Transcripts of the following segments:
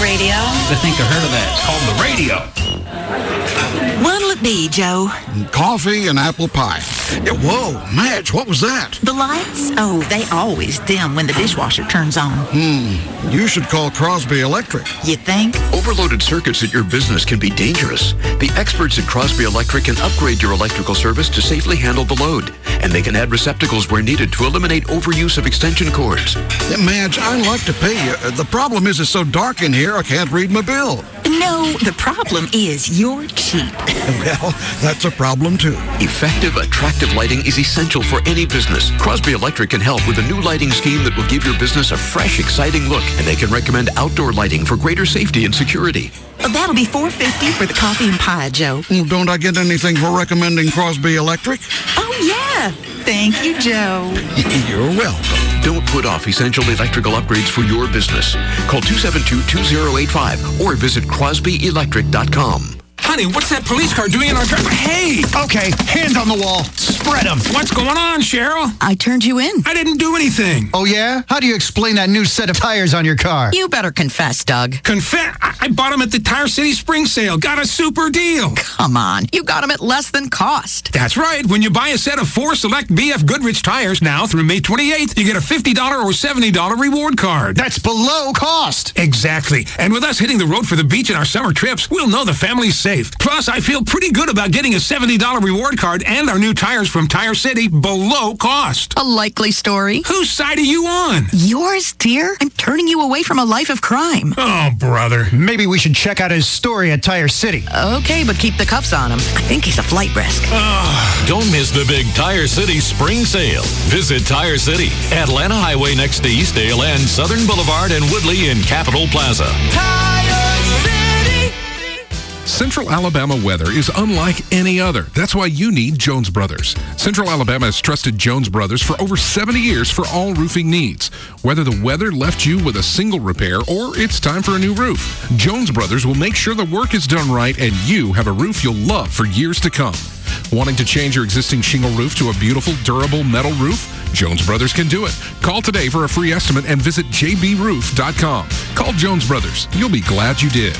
radio? I think I heard of that. It's called the radio. What'll it be, Joe? Coffee and apple pie. Whoa, Madge, what was that? The lights? Oh, they always dim when the dishwasher turns on. You should call Crosby Electric. You think? Overloaded circuits at your business can be dangerous. The experts at Crosby Electric can upgrade your electrical service to safely handle the load. And they can add receptacles where needed to eliminate overuse of extension cords. Yeah, Madge, I'd like to pay you. The problem is it's so dark in here, I can't read my bill. No, the problem is you're cheap. Well, that's a problem too. Effective, attractive lighting is essential for any business. Crosby Electric can help with a new lighting scheme that will give your business a fresh, exciting look. And they can recommend outdoor lighting for greater safety and security. That'll be $4.50 for the coffee and pie, Joe. Well, don't I get anything for recommending Crosby Electric? Oh, yeah. Thank you, Joe. You're welcome. Don't put off essential electrical upgrades for your business. Call 272-2085 or visit crosbyelectric.com. Honey, what's that police car doing in our driveway? Hey! Okay, hands on the wall. Spread them. What's going on, Cheryl? I turned you in. I didn't do anything. Oh, yeah? How do you explain that new set of tires on your car? You better confess, Doug. Confess? I bought them at the Tire City Spring Sale. Got a super deal. Come on. You got them at less than cost. That's right. When you buy a set of 4 select BF Goodrich tires now through May 28th, you get a $50 or $70 reward card. That's below cost. Exactly. And with us hitting the road for the beach in our summer trips, we'll know the family's safe. Plus, I feel pretty good about getting a $70 reward card and our new tires from Tire City below cost. A likely story. Whose side are you on? Yours, dear. I'm turning you away from a life of crime. Oh, brother. Maybe we should check out his story at Tire City. Okay, but keep the cuffs on him. I think he's a flight risk. Don't miss the big Tire City Spring Sale. Visit Tire City, Atlanta Highway next to Eastdale and Southern Boulevard and Woodley in Capitol Plaza. Central Alabama weather is unlike any other. That's why you need Jones Brothers. Central Alabama has trusted Jones Brothers for over 70 years for all roofing needs. Whether the weather left you with a single repair or it's time for a new roof, Jones Brothers will make sure the work is done right and you have a roof you'll love for years to come. Wanting to change your existing shingle roof to a beautiful, durable metal roof? Jones Brothers can do it. Call today for a free estimate and visit jbroof.com. Call Jones Brothers. You'll be glad you did.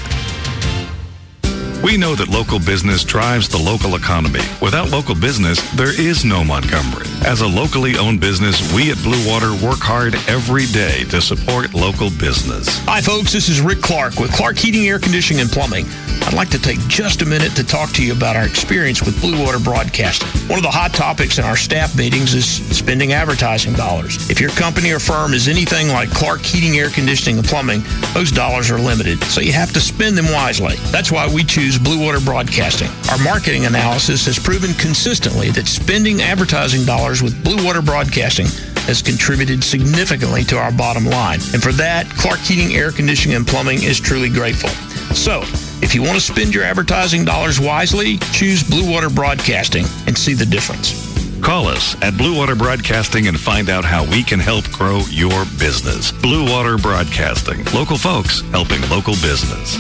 We know that local business drives the local economy. Without local business, there is no Montgomery. As a locally owned business, we at Blue Water work hard every day to support local business. Hi, folks. This is Rick Clark with Clark Heating, Air Conditioning, and Plumbing. I'd like to take just a minute to talk to you about our experience with Blue Water Broadcasting. One of the hot topics in our staff meetings is spending advertising dollars. If your company or firm is anything like Clark Heating, Air Conditioning, and Plumbing, those dollars are limited, so you have to spend them wisely. That's why we choose Blue Water Broadcasting. Our marketing analysis has proven consistently that spending advertising dollars with Blue Water Broadcasting has contributed significantly to our bottom line. And for that, Clark Heating, Air Conditioning, and Plumbing is truly grateful. So, if you want to spend your advertising dollars wisely, choose Blue Water Broadcasting and see the difference. Call us at Blue Water Broadcasting and find out how we can help grow your business. Blue Water Broadcasting. Local folks helping local business.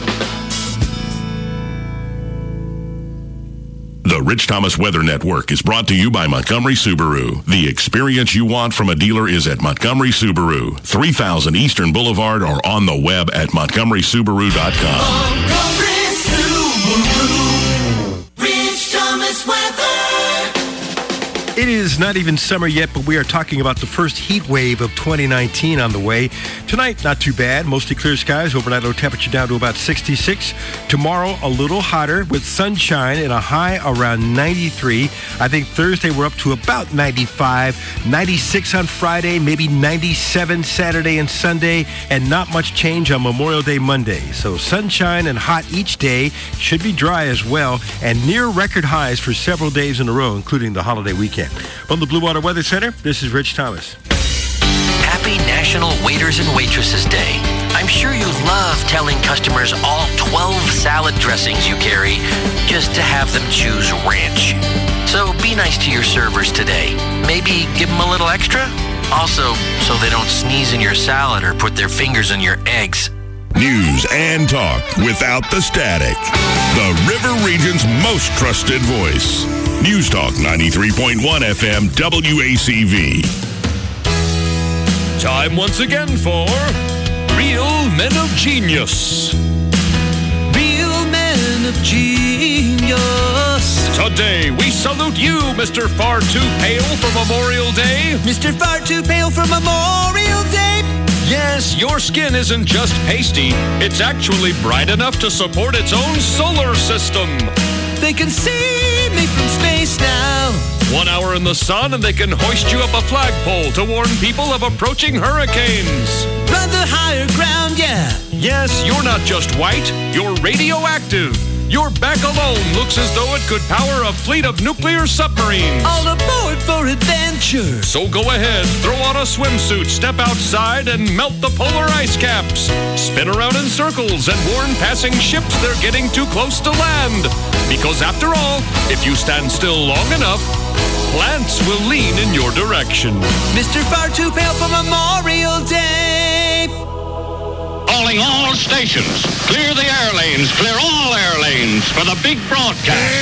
The Rich Thomas Weather Network is brought to you by Montgomery Subaru. The experience you want from a dealer is at Montgomery Subaru, 3000 Eastern Boulevard, or on the web at montgomerysubaru.com. Montgomery Subaru, Rich Thomas Weather. It is not even summer yet, but we are talking about the first heat wave of 2019 on the way. Tonight, not too bad. Mostly clear skies. Overnight low temperature down to about 66. Tomorrow, a little hotter with sunshine and a high around 93. I think Thursday we're up to about 95. 96 on Friday, maybe 97 Saturday and Sunday, and not much change on Memorial Day Monday. So sunshine and hot each day, should be dry as well, and near record highs for several days in a row, including the holiday weekend. From the Blue Water Weather Center, this is Rich Thomas. Happy National Waiters and Waitresses Day. I'm sure you love telling customers all 12 salad dressings you carry just to have them choose ranch. So be nice to your servers today. Maybe give them a little extra. Also, so they don't sneeze in your salad or put their fingers in your eggs. News and talk without the static. The River Region's most trusted voice. News Talk 93.1 FM WACV. Time once again for Real Men of Genius. Real men of genius. Today, we salute you, Mr. Far Too Pale for Memorial Day. Mr. Far Too Pale for Memorial Day. Yes, your skin isn't just pasty. It's actually bright enough to support its own solar system. They can see me from space now. 1 hour in the sun and they can hoist you up a flagpole to warn people of approaching hurricanes. Run the higher ground, yeah. Yes, you're not just white, you're radioactive. Your back alone looks as though it could power a fleet of nuclear submarines. All aboard for adventure. So go ahead, throw on a swimsuit, step outside, and melt the polar ice caps. Spin around in circles and warn passing ships they're getting too close to land. Because after all, if you stand still long enough, plants will lean in your direction. Mr. Far Too Pale for Memorial Day. Calling all stations. Clear the air lanes. Clear all air lanes for the big broadcast.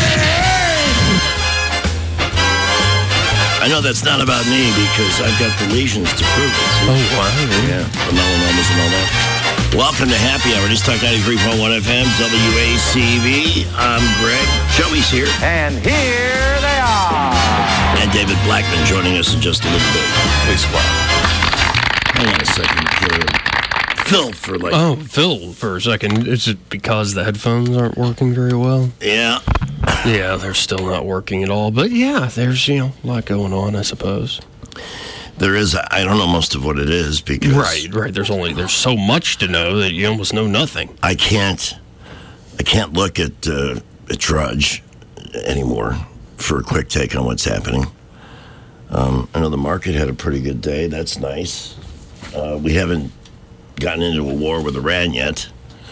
I know that's not about me because I've got the lesions to prove it. Oh, wow. Yeah, the melanomas and all that. Welcome to Happy Hour. This is Talk 93.1 FM, WACV. I'm Greg. Joey's here. And here they are. And David Blackman joining us in just a little bit. Please, Hang on a second. Phil for a second. Is it because the headphones aren't working very well? Yeah. Yeah, they're still not working at all. But yeah, there's, a lot going on, I suppose. There is. I don't know most of what it is because... Right. There's so much to know that you almost know nothing. I can't look at Drudge anymore for a quick take on what's happening. I know the market had a pretty good day. That's nice. We haven't gotten into a war with Iran yet.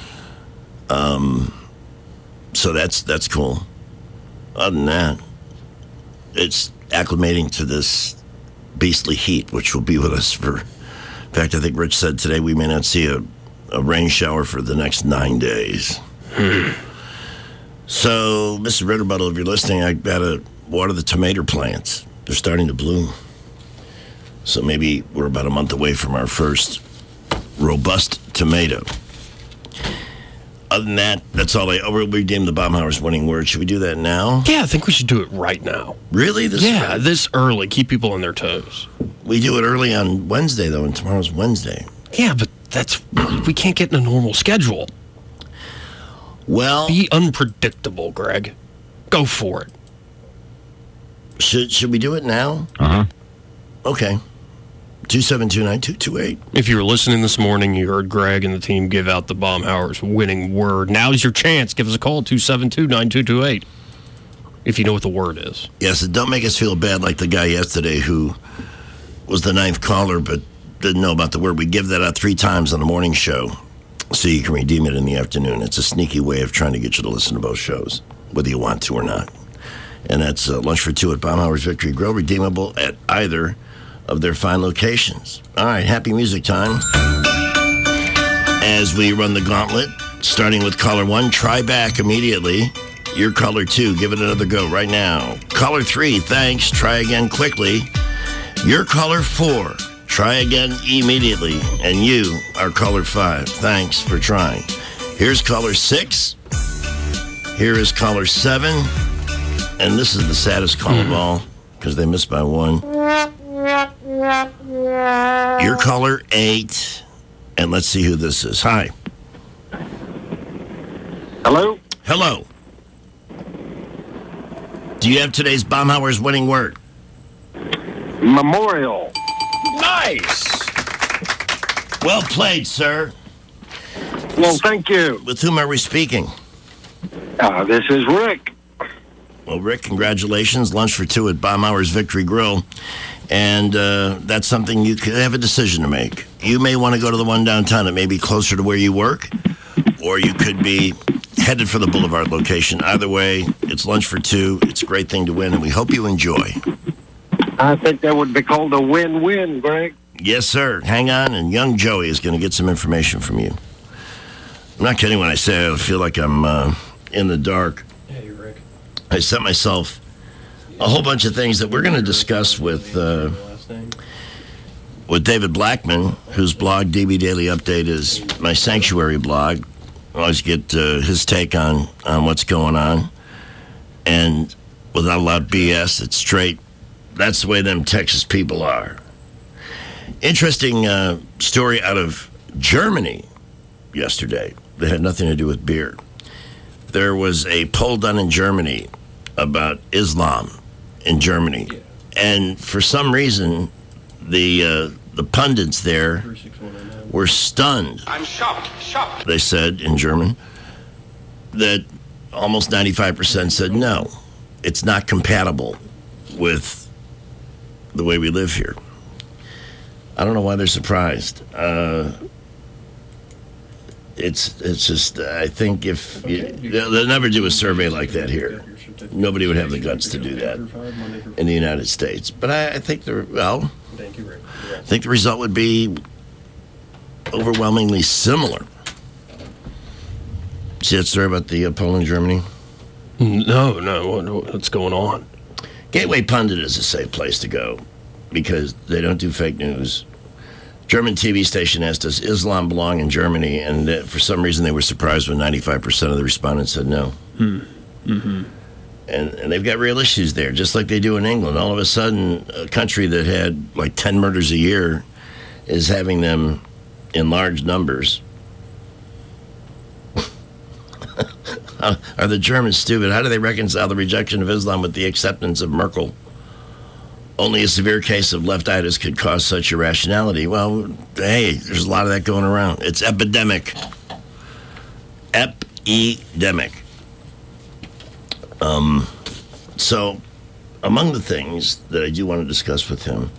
So that's cool. Other than that, it's acclimating to this beastly heat, which will be with us for... In fact, I think Rich said today we may not see a rain shower for the next 9 days. So, Mr. Ritterbuttle, if you're listening, I got to water the tomato plants. They're starting to bloom. So maybe we're about a month away from our first robust tomato. Other than that, that's all we redeemed the Baumhauer's winning word. Should we do that now? Yeah, I think we should do it right now. Really? This early. Keep people on their toes. We do it early on Wednesday, though, and tomorrow's Wednesday. Yeah, but we can't get in a normal schedule. Well... Be unpredictable, Greg. Go for it. Should we do it now? Uh-huh. Okay. 272-9228. If you were listening this morning, you heard Greg and the team give out the Baumhauer's winning word. Now's your chance. Give us a call, 272-9228, if you know what the word is. Yes, and don't make us feel bad like the guy yesterday who was the 9th caller but didn't know about the word. We give that out 3 times on the morning show so you can redeem it in the afternoon. It's a sneaky way of trying to get you to listen to both shows, whether you want to or not. And that's lunch for 2 at Baumhauer's Victory Grill, redeemable at either of their fine locations. All right, happy music time. As we run the gauntlet, starting with caller 1, try back immediately. Your caller 2, give it another go right now. Caller 3, thanks, try again quickly. Your caller 4, try again immediately. And you are caller 5, thanks for trying. Here's caller 6. Here is caller 7. And this is the saddest call of all, because they missed by 1. Your caller 8, and let's see who this is. Hi. Hello? Hello. Do you have today's Baumhauer's winning word? Memorial. Nice. Well played, sir. Well, thank you. With whom are we speaking? This is Rick. Well, Rick, congratulations. Lunch for 2 at Baumhauer's Victory Grill. And that's something you could have a decision to make. You may want to go to the one downtown. It may be closer to where you work, or you could be headed for the Boulevard location. Either way, it's lunch for 2. It's a great thing to win, and we hope you enjoy. I think that would be called a win-win, Greg. Yes, sir. Hang on, and young Joey is going to get some information from you. I'm not kidding when I say I feel like I'm in the dark. Hey, Rick. I set myself a whole bunch of things that we're going to discuss with with David Blackman, whose blog, DB Daily Update, is my sanctuary blog. I always get his take on what's going on. And without a lot of BS, it's straight. That's the way them Texas people are. Interesting story out of Germany yesterday that had nothing to do with beer. There was a poll done in Germany about Islam in Germany. And for some reason, the pundits there were stunned. I'm shocked. They said in German that almost 95% said no, it's not compatible with the way we live here. I don't know why they're surprised. It's just, I think if they'll never do a survey like that here. Nobody would have the guts to do that in the United States. But I think the result would be overwhelmingly similar. See that story about the poll in Germany? No. What's going on? Gateway Pundit is a safe place to go because they don't do fake news. German TV station asked, does Islam belong in Germany? And for some reason they were surprised when 95% of the respondents said no. Mm-hmm. And they've got real issues there, just like they do in England. All of a sudden, a country that had like 10 murders a year is having them in large numbers. Are the Germans stupid? How do they reconcile the rejection of Islam with the acceptance of Merkel? Only a severe case of leftitis could cause such irrationality. Well, hey, there's a lot of that going around. It's epidemic. Epidemic. So, among the things that I do want to discuss with him,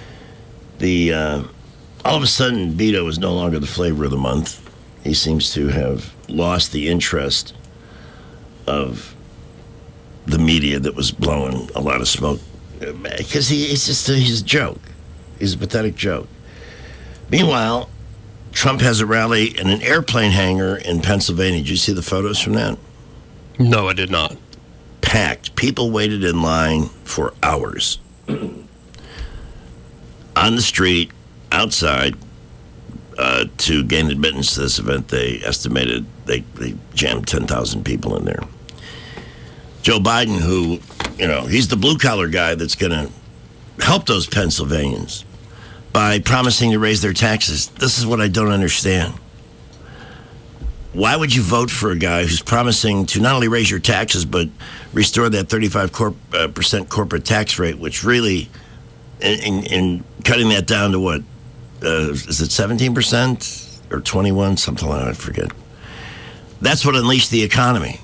all of a sudden, Beto is no longer the flavor of the month. He seems to have lost the interest of the media that was blowing a lot of smoke. Because he's a joke. He's a pathetic joke. Meanwhile, Trump has a rally in an airplane hangar in Pennsylvania. Did you see the photos from that? No, I did not. Packed. People waited in line for hours. On the street, outside, to gain admittance to this event, they estimated they jammed 10,000 people in there. Joe Biden, who, he's the blue-collar guy that's going to help those Pennsylvanians by promising to raise their taxes. This is what I don't understand. Why would you vote for a guy who's promising to not only raise your taxes, but restore that 35% corporate tax rate, which really, in cutting that down to what, is it 17% or 21%? Something like that, I forget. That's what unleashed the economy.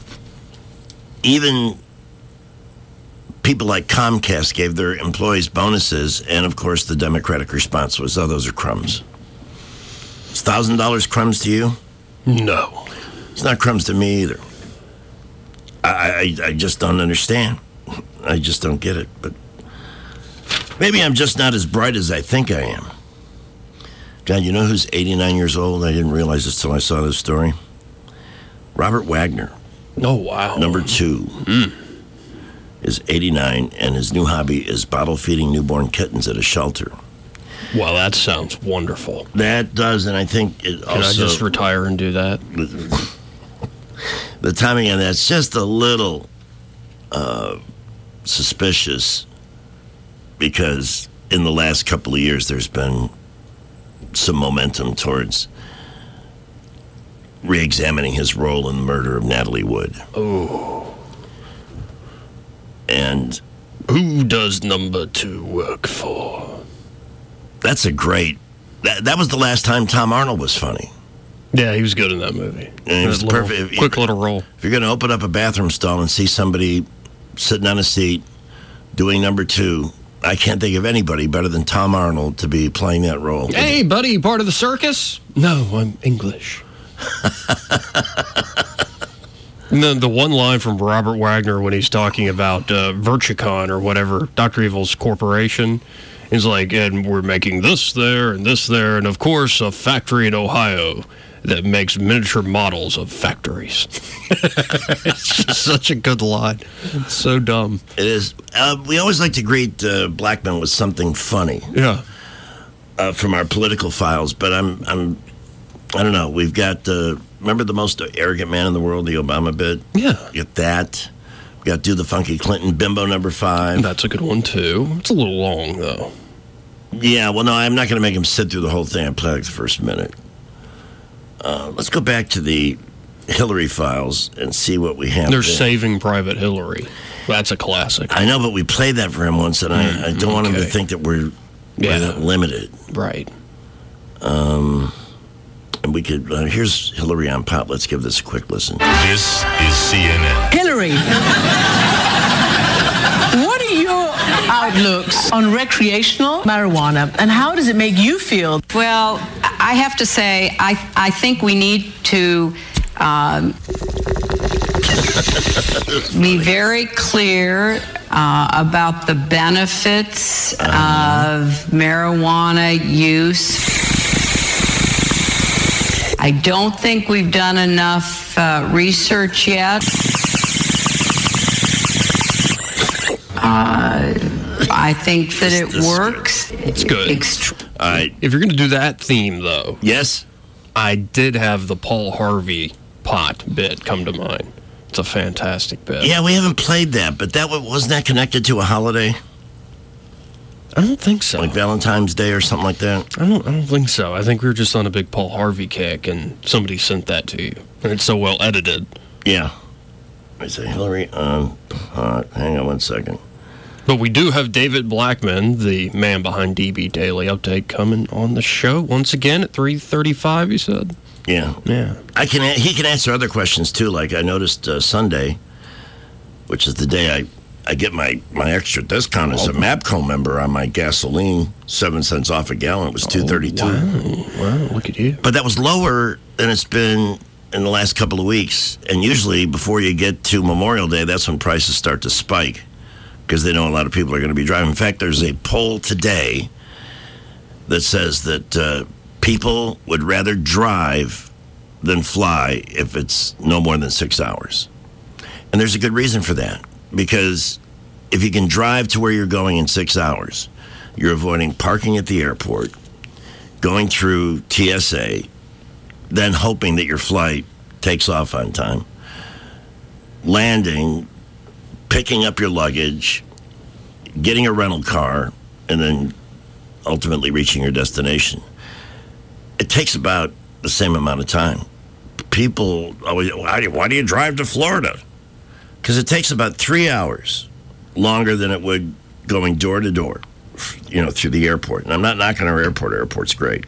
Even people like Comcast gave their employees bonuses, and of course the Democratic response was, oh, those are crumbs. Is $1,000 crumbs to you? No. It's not crumbs to me either. I just don't understand. I just don't get it. But maybe I'm just not as bright as I think I am. God, you know who's 89 years old? I didn't realize this till I saw this story. Robert Wagner. Oh, wow. Number 2 is 89, and his new hobby is bottle feeding newborn kittens at a shelter. Well, that sounds wonderful. That does, and I think it also... Can I just retire and do that? The timing on that's just a little suspicious because in the last couple of years there's been some momentum towards re-examining his role in the murder of Natalie Wood. Oh. And who does number 2 work for? That's a great... That was the last time Tom Arnold was funny. Yeah, he was good in that movie. And he was perfect. Quick little role. If you're going to open up a bathroom stall and see somebody sitting on a seat doing number 2, I can't think of anybody better than Tom Arnold to be playing that role. Hey, buddy, you part of the circus? No, I'm English. And then the one line from Robert Wagner when he's talking about Virtucon or whatever, Dr. Evil's corporation, is like, and we're making this there, and of course a factory in Ohio that makes miniature models of factories. It's just such a good line. It's so dumb. It is. We always like to greet Blackman with something funny. Yeah. from our political files, but I don't know. We've got remember the most arrogant man in the world, the Obama bit? Yeah. Get that. We got to do the Funky Clinton Bimbo number 5. That's a good one, too. It's a little long, though. Yeah, well, no, I'm not going to make him sit through the whole thing. I play like the first minute. Let's go back to the Hillary files and see what we have. They're there. Saving Private Hillary. That's a classic. I know, but we played that for him once, and I don't want him to think that we're that limited. Right. And we could, here's Hillary on Pop. Let's give this a quick listen. This is CNN. Hillary, what are your outlooks on recreational marijuana, and how does it make you feel? Well, I have to say, I think we need to be very clear about the benefits of marijuana use. I don't think we've done enough research yet. I think that it works. It's good. All right. If you're going to do that theme, though. Yes? I did have the Paul Harvey pot bit come to mind. It's a fantastic bit. Yeah, we haven't played that, but wasn't that connected to a holiday? I don't think so. Like Valentine's Day or something like that? I don't think so. I think we were just on a big Paul Harvey kick, and somebody sent that to you. And it's so well edited. Yeah. I say Hillary on pot. Hang on one second. But we do have David Blackman, the man behind DB Daily Update, coming on the show once again at 3:35, he said. Yeah. Yeah. He can answer other questions, too. Like I noticed Sunday, which is the day I get my extra discount as a MAPCO member on my gasoline, 7 cents off a gallon. It was $2.32. Wow, look at you. But that was lower than it's been in the last couple of weeks. And usually before you get to Memorial Day, that's when prices start to spike because they know a lot of people are going to be driving. In fact, there's a poll today that says that people would rather drive than fly if it's no more than 6 hours. And there's a good reason for that. Because if you can drive to where you're going in 6 hours, you're avoiding parking at the airport, going through TSA, then hoping that your flight takes off on time, landing, picking up your luggage, getting a rental car, and then ultimately reaching your destination. It takes about the same amount of time. People always, why do you drive to Florida? Because it takes about 3 hours longer than it would going door to door, through the airport. And I'm not knocking our airport. Our airport's great.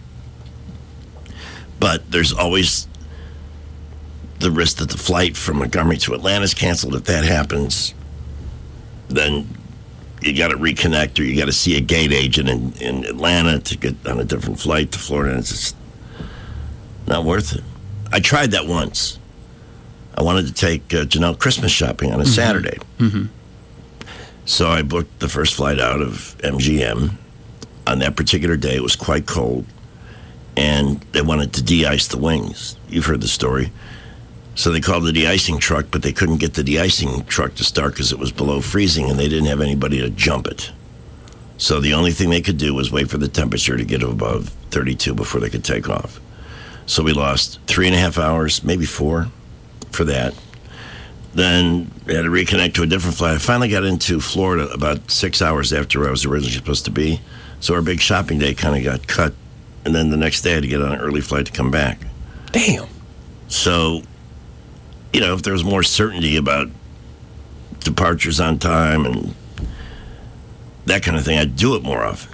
But there's always the risk that the flight from Montgomery to Atlanta is canceled. If that happens, then you got to reconnect or you got to see a gate agent in Atlanta to get on a different flight to Florida. And it's just not worth it. I tried that once. I wanted to take Janelle Christmas shopping on a Saturday. Mm-hmm. So I booked the first flight out of MGM. On that particular day, it was quite cold, and they wanted to de-ice the wings. You've heard the story. So they called the de-icing truck, but they couldn't get the de-icing truck to start because it was below freezing, and they didn't have anybody to jump it. So the only thing they could do was wait for the temperature to get above 32 before they could take off. So we lost 3.5 hours, maybe 4. For that. Then we had to reconnect to a different flight. I finally got into Florida about 6 hours after where I was originally supposed to be. So our big shopping day kind of got cut. And then the next day I had to get on an early flight to come back. Damn. So, if there was more certainty about departures on time and that kind of thing, I'd do it more often.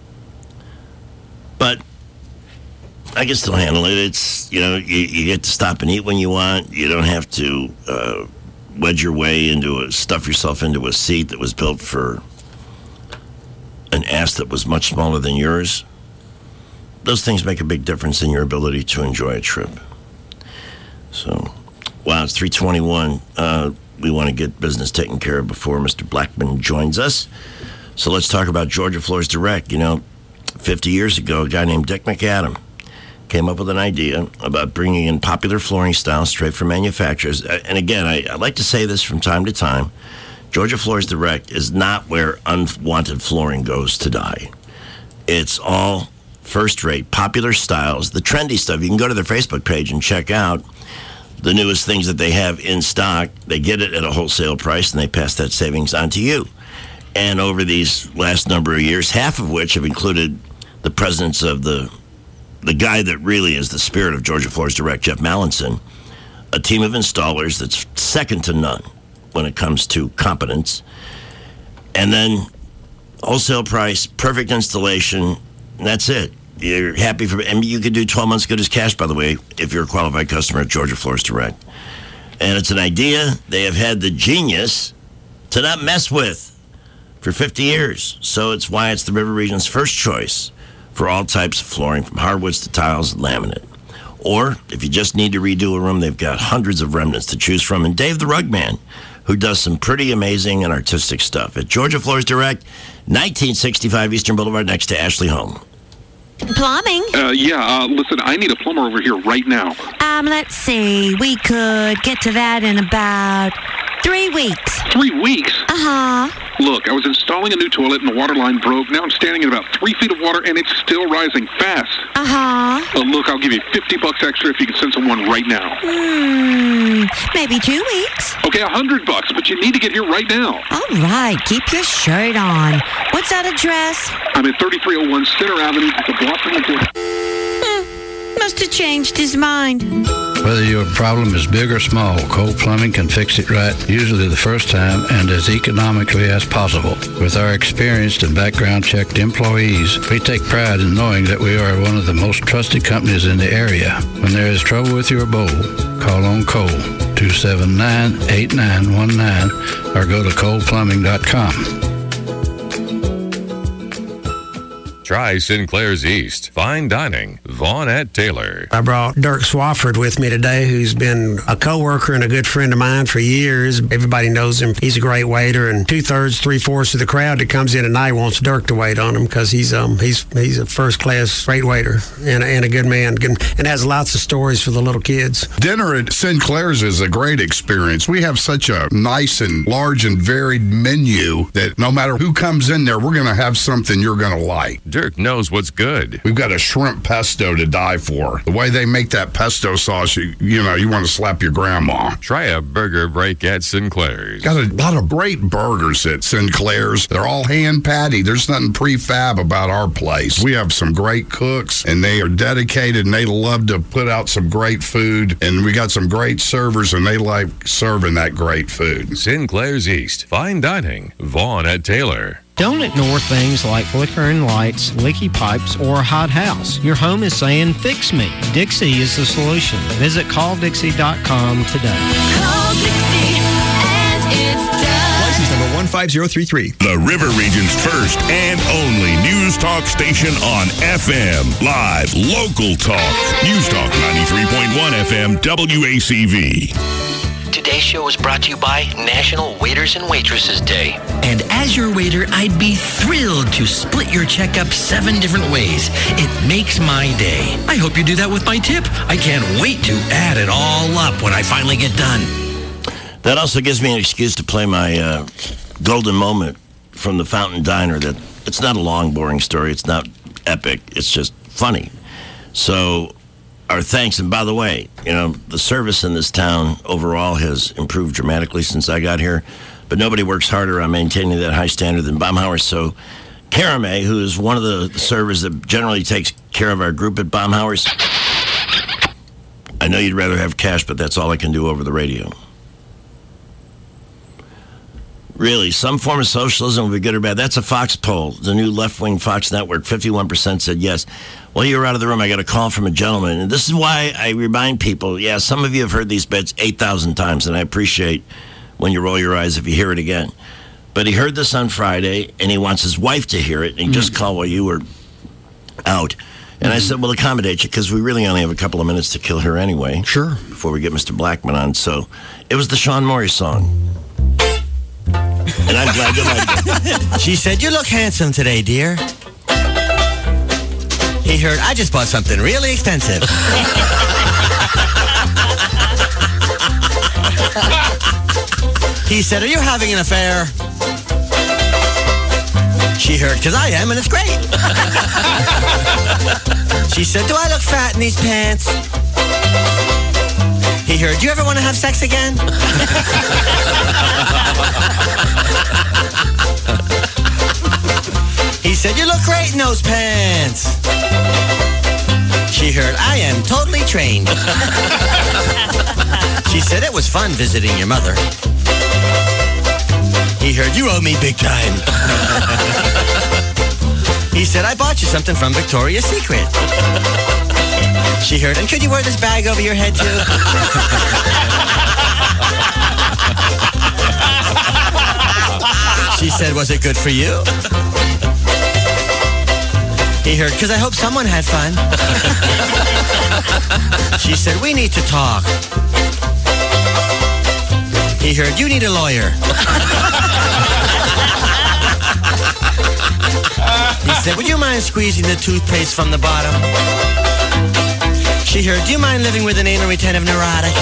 But I can still handle it. It's, you get to stop and eat when you want. You don't have to wedge your way stuff yourself into a seat that was built for an ass that was much smaller than yours. Those things make a big difference in your ability to enjoy a trip. So, wow, it's 3:21. We want to get business taken care of before Mr. Blackman joins us. So let's talk about Georgia Floors Direct. 50 years ago, a guy named Dick McAdam came up with an idea about bringing in popular flooring styles straight from manufacturers. And again, I like to say this from time to time. Georgia Floors Direct is not where unwanted flooring goes to die. It's all first-rate, popular styles, the trendy stuff. You can go to their Facebook page and check out the newest things that they have in stock. They get it at a wholesale price, and they pass that savings on to you. And over these last number of years, half of which have included the presence of the guy that really is the spirit of Georgia Floors Direct, Jeff Mallinson, a team of installers that's second to none when it comes to competence. And then wholesale price, perfect installation, and that's it. You're happy for, and you can do 12 months good as cash, by the way, if you're a qualified customer at Georgia Floors Direct. And it's an idea they have had the genius to not mess with for 50 years. So it's why it's the River Region's first choice for all types of flooring, from hardwoods to tiles and laminate. Or if you just need to redo a room, they've got hundreds of remnants to choose from. And Dave the Rug Man, who does some pretty amazing and artistic stuff at Georgia Floors Direct, 1965 Eastern Boulevard, next to Ashley Home. Plumbing? Listen, I need a plumber over here right now. Let's see. We could get to that in about 3 weeks. 3 weeks? Uh-huh. Look, I was installing a new toilet and the water line broke. Now I'm standing in about 3 feet of water and it's still rising fast. Uh-huh. Look, I'll give you $50 extra if you can send someone right now. Maybe 2 weeks. Okay, $100, but you need to get here right now. All right, keep your shirt on. What's that address? I'm at 3301 Center Avenue. It's a block from the door. Must have changed his mind. Whether your problem is big or small, Cole Plumbing can fix it right, usually the first time and as economically as possible. With our experienced and background-checked employees, we take pride in knowing that we are one of the most trusted companies in the area. When there is trouble with your bowl, call on Cole, 279-8919, or go to coleplumbing.com. Try Sinclair's East. Fine dining. Vaughn at Taylor. I brought Dirk Swafford with me today, who's been a co-worker and a good friend of mine for years. Everybody knows him. He's a great waiter, and 2/3, 3/4 of the crowd that comes in at night wants Dirk to wait on him because he's a first-class great waiter and a good man, and has lots of stories for the little kids. Dinner at Sinclair's is a great experience. We have such a nice and large and varied menu that no matter who comes in there, we're going to have something you're going to like. Dirk knows what's good. We've got a shrimp pesto to die for. The way they make that pesto sauce, you want to slap your grandma. Try a burger break at Sinclair's. Got a lot of great burgers at Sinclair's. They're all hand patty. There's nothing prefab about our place. We have some great cooks, and they are dedicated, and they love to put out some great food. And we got some great servers, and they like serving that great food. Sinclair's East. Fine dining. Vaughn at Taylor. Don't ignore things like flickering lights, leaky pipes, or a hot house. Your home is saying, fix me. Dixie is the solution. Visit calldixie.com today. Call Dixie and it's done. License number 15033. The River Region's first and only news talk station on FM. Live, local talk. News Talk 93.1 FM WACV. Today's show is brought to you by National Waiters and Waitresses Day. And as your waiter, I'd be thrilled to split your check up 7 different ways. It makes my day. I hope you do that with my tip. I can't wait to add it all up when I finally get done. That also gives me an excuse to play my golden moment from the Fountain Diner. That it's not a long, boring story. It's not epic. It's just funny. So our thanks, and by the way, the service in this town overall has improved dramatically since I got here, but nobody works harder on maintaining that high standard than Baumhauer. So Karame, who is one of the servers that generally takes care of our group at Baumhauer's, I know you'd rather have cash, but that's all I can do over the radio. Really, some form of socialism would be good or bad. That's a Fox poll. The new left-wing Fox network, 51% said yes. While you were out of the room, I got a call from a gentleman. And this is why I remind people, some of you have heard these bits 8,000 times, and I appreciate when you roll your eyes if you hear it again. But he heard this on Friday, and he wants his wife to hear it, and he just called while you were out. And I said, we'll accommodate you, because we really only have a couple of minutes to kill her anyway. Sure. Before we get Mr. Blackman on. So it was the Sean Morris song. And I'm glad you liked it. She said, you look handsome today, dear. He heard, I just bought something really expensive. He said, are you having an affair? She She heard, because I am, and it's great. She said, do I look fat in these pants? He heard, do you ever want to have sex again? He said, you look great in those pants. She heard, I am totally trained. She said, it was fun visiting your mother. He heard, you owe me big time. He said, I bought you something from Victoria's Secret. She heard, and could you wear this bag over your head too? She said, was it good for you? He heard, because I hope someone had fun. She said, we need to talk. He heard, you need a lawyer. He said, would you mind squeezing the toothpaste from the bottom? She heard, do you mind living with an anal retentive neurotic?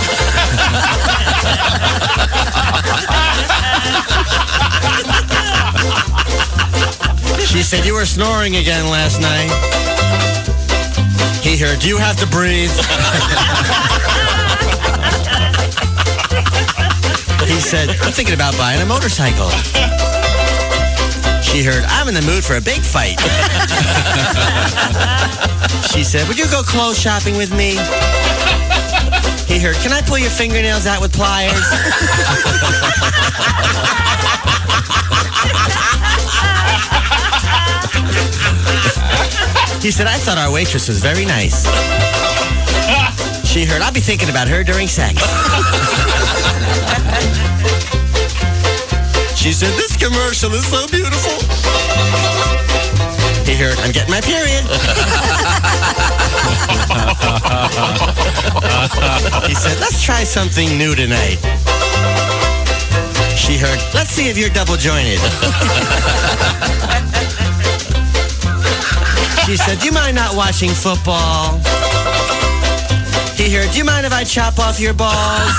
She said, you were snoring again last night. He heard, do you have to breathe? He said, I'm thinking about buying a motorcycle. She heard, I'm in the mood for a big fight. She said, would you go clothes shopping with me? He heard, can I pull your fingernails out with pliers? He said, I thought our waitress was very nice. She heard, I'll be thinking about her during sex. She said, this commercial is so beautiful. He heard, I'm getting my period. He said, let's try something new tonight. She heard, let's see if you're double jointed. She said, do you mind not watching football? He heard, do you mind if I chop off your balls?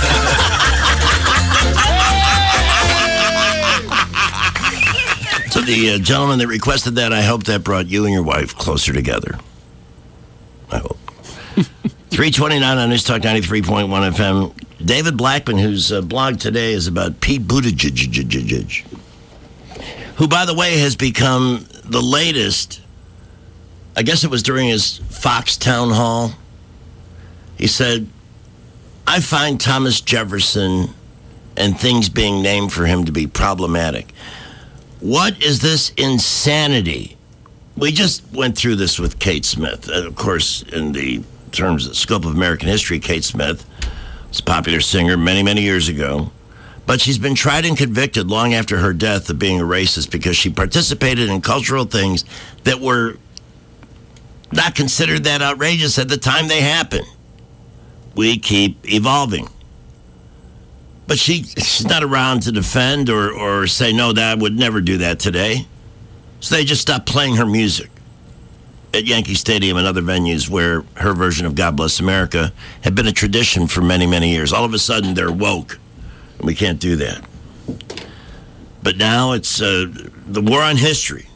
So the gentleman that requested that, I hope that brought you and your wife closer together. I hope. 329 on News Talk 93.1 FM. David Blackman, whose blog today is about Pete Buttigieg, who, by the way, has become the latest. I guess it was during his Fox town hall. He said, I find Thomas Jefferson and things being named for him to be problematic. What is this insanity? We just went through this with Kate Smith. Of course, in the terms of scope of American history, Kate Smith was a popular singer many, many years ago. But she's been tried and convicted long after her death of being a racist because she participated in cultural things that were not considered that outrageous at the time they happened. We keep evolving. But she's not around to defend or say, no, that I would never do that today. So they just stopped playing her music at Yankee Stadium and other venues where her version of God Bless America had been a tradition for many, many years. All of a sudden, they're woke, and we can't do that. But now it's the war on history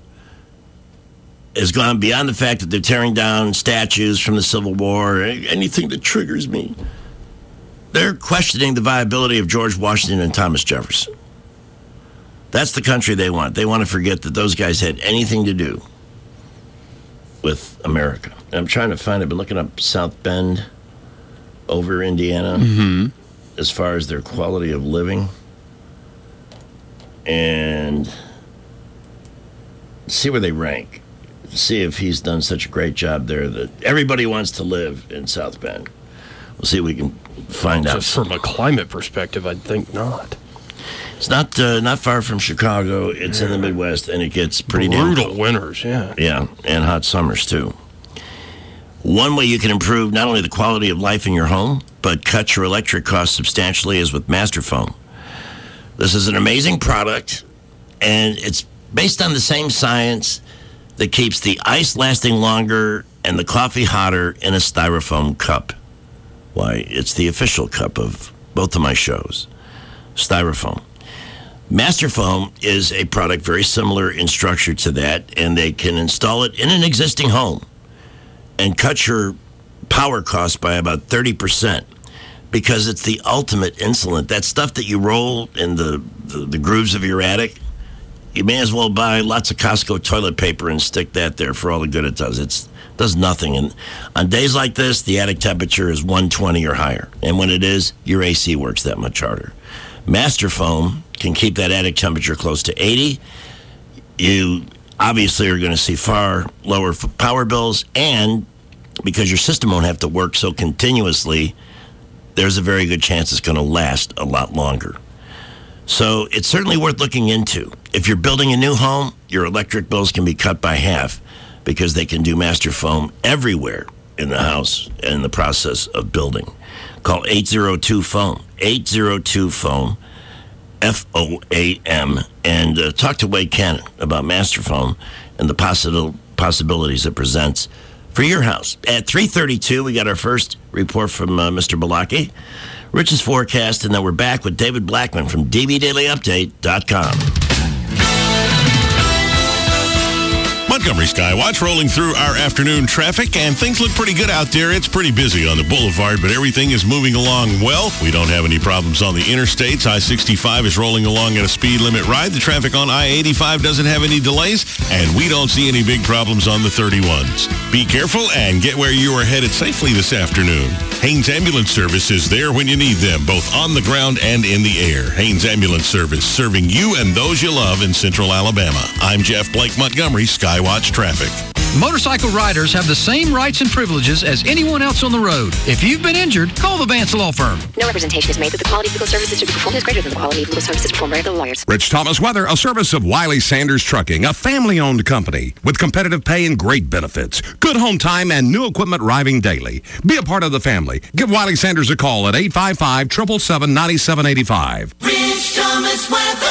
has gone beyond the fact that they're tearing down statues from the Civil War, or anything that triggers me. They're questioning the viability of George Washington and Thomas Jefferson. That's the country they want. They want to forget that those guys had anything to do with America. And I'm trying to find, I've been looking up South Bend over Indiana as far as their quality of living. And see where they rank. See if he's done such a great job there that everybody wants to live in South Bend. We'll see if we can find out. Just from a climate perspective, I'd think not. It's not far from Chicago. It's in the Midwest, and it gets pretty brutal winters, yeah. Yeah, and hot summers, too. One way you can improve not only the quality of life in your home, but cut your electric costs substantially is with Masterphone. This is an amazing product, and it's based on the same science that keeps the ice lasting longer and the coffee hotter in a styrofoam cup. Why, it's the official cup of both of my shows. Styrofoam. Masterfoam is a product very similar in structure to that, and they can install it in an existing home and cut your power costs by about 30% because it's the ultimate insulation. That stuff that you roll in the grooves of your attic, you may as well buy lots of Costco toilet paper and stick that there for all the good it does. It does nothing. And on days like this, the attic temperature is 120 or higher. And when it is, your AC works that much harder. Masterfoam can keep that attic temperature close to 80. You obviously are going to see far lower power bills, and because your system won't have to work so continuously, there's a very good chance it's going to last a lot longer. So it's certainly worth looking into. If you're building a new home, your electric bills can be cut by half because they can do Masterfoam everywhere in the house in the process of building. Call 802-PHONE, 802-PHONE, F-O-A-M, and talk to Wade Cannon about Masterfoam and the possibilities it presents for your house. At 3:32, we got our first report from Mr. Balaki, Rich's forecast, and then we're back with David Blackman from dbdailyupdate.com. Montgomery Skywatch rolling through our afternoon traffic, and things look pretty good out there. It's pretty busy on the boulevard, but everything is moving along well. We don't have any problems on the interstates. I-65 is rolling along at a speed limit ride. The traffic on I-85 doesn't have any delays, and we don't see any big problems on the 31s. Be careful and get where you are headed safely this afternoon. Haynes Ambulance Service is there when you need them, both on the ground and in the air. Haynes Ambulance Service, serving you and those you love in Central Alabama. I'm Jeff Blake Montgomery, Skywatch Traffic. Motorcycle riders have the same rights and privileges as anyone else on the road. If you've been injured, call the Vance Law Firm. No representation is made that the quality of legal services to be performed is greater than the quality of legal services performed by the lawyers. Rich Thomas Weather, a service of Wiley Sanders Trucking, a family-owned company with competitive pay and great benefits. Good home time and new equipment arriving daily. Be a part of the family. Give Wiley Sanders a call at 855-777-9785. Rich Thomas Weather.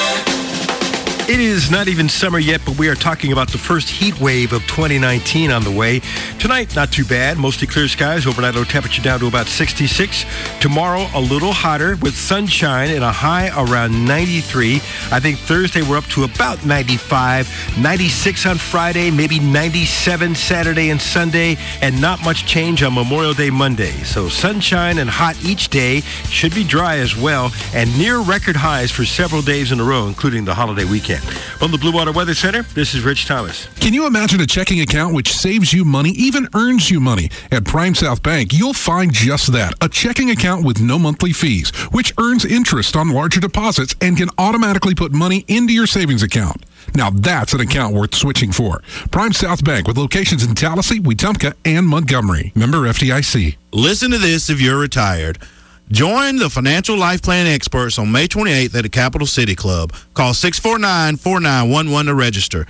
It is not even summer yet, but we are talking about the first heat wave of 2019 on the way. Tonight, not too bad. Mostly clear skies. Overnight low temperature down to about 66. Tomorrow, a little hotter with sunshine and a high around 93. I think Thursday we're up to about 95. 96 on Friday, maybe 97 Saturday and Sunday, and not much change on Memorial Day Monday. So sunshine and hot each day. Should be dry as well, and near record highs for several days in a row, including the holiday weekend. From the Blue Water Weather Center, this is Rich Thomas. Can you imagine a checking account which saves you money, even earns you money? At Prime South Bank, you'll find just that, a checking account with no monthly fees, which earns interest on larger deposits and can automatically put money into your savings account. Now that's an account worth switching for. Prime South Bank with locations in Tallahassee, Wetumpka, and Montgomery. Member FDIC. Listen to this if you're retired. Join the Financial Life Plan experts on May 28th at the Capital City Club. Call 649-4911 to register.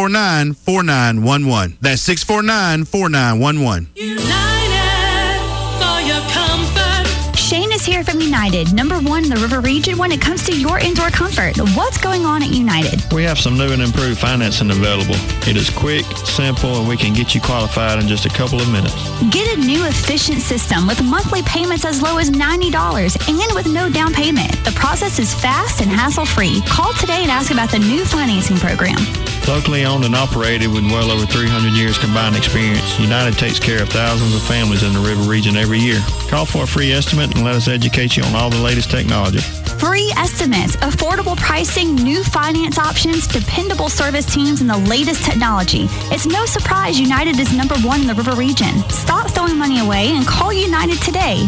649-4911. That's 649-4911. United for your comfort. Shane is here from United, #1 in the River Region when it comes to your indoor comfort. What's going on at United? We have some new and improved financing available. It is quick, simple, and we can get you qualified in just a couple of minutes. Get a new efficient system with monthly payments as low as $90 and with no down payment. The process is fast and hassle-free. Call today and ask about the new financing program. Locally owned and operated with well over 300 years combined experience, United takes care of thousands of families in the River Region every year. Call for a free estimate and let us educate you on all the latest technology. Free estimates, affordable pricing, new finance options, dependable service teams, and the latest technology. It's no surprise United is #1 in the River Region. Stop throwing money away and call United today,